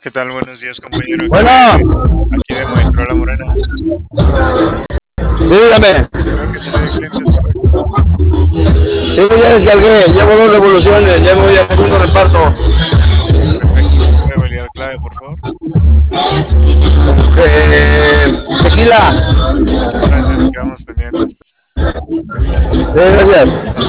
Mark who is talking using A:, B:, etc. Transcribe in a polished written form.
A: ¿Qué tal? Buenos días, compañero.
B: Bueno,
A: Aquí de Maestro La Morena.
B: sí, dígame.
A: Creo que salió de cliente, ¿es correcto?
B: Sí, ya descargué, llevo 2 revoluciones, ya voy al segundo reparto.
A: Perfecto. ¿Me puede validar clave, por favor?
B: Tequila.
A: Gracias, quedamos pendientes.
B: Sí, gracias.